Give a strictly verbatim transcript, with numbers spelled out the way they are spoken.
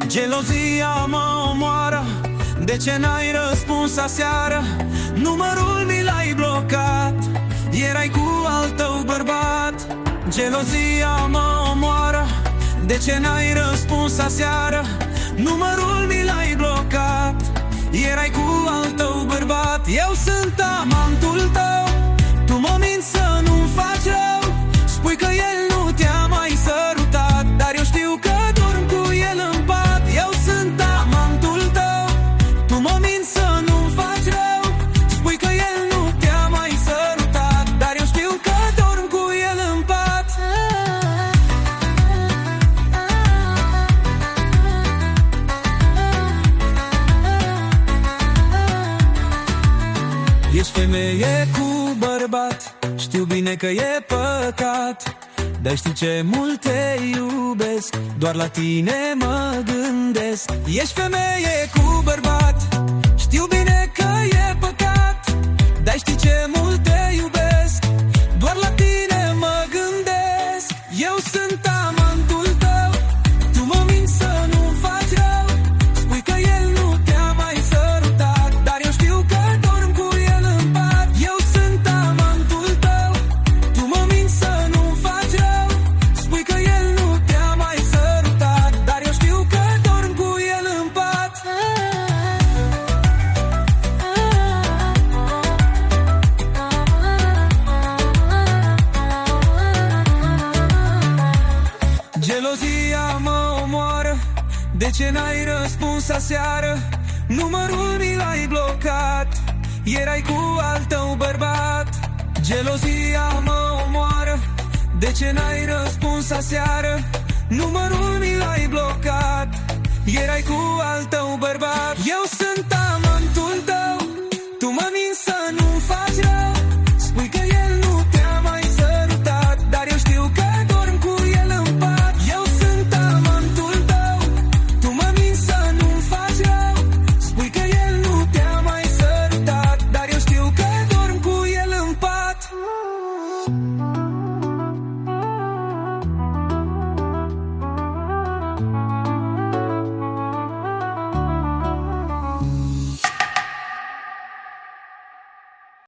Gelozia mă omoară, de ce n-ai răspuns aseară? Numărul mi l-ai blocat, erai cu al tău bărbat. Gelozia mă omoară, de ce n-ai răspuns aseară? Numărul mi l-ai blocat, erai cu al tău bărbat. Eu sunt amantul tău, tu mă minți să nu-mi faci rău. Spui că el nu te-a mai sărutat, dar eu știu că dorm cu el în pat. Eu sunt amantul tău, tu mă minți să nu-mi faci rău. Spui că el nu te-a mai sărutat, dar eu știu că dorm cu el în pat. Ești femeie cu bărbat, știu bine că e păcat, dar știi ce mult te iubesc, doar la tine mă gândesc. Ești femeie cu bărbat, știu bine că e păcat, dar știi ce mult te iubesc, doar la tine mă gândesc. Eu sunt amantul tău, tu mă minți să nu faci rău. Spui că el nu te-a mai sărutat, dar eu știu că dorm cu el în pat. Eu sunt amantul tău, tu mă minți să nu faci rău. Spui că el nu te-a mai sărutat, dar eu știu că dorm cu el în pat. Gelozia mă omoară, de ce n-ai răspuns aseară? Numărul mi l-ai blocat, erai cu al tău bărbat. Gelozia mă omoară, de ce n-ai răspuns aseară? Numărul mi l-ai blocat, erai cu al tău bărbat. Eu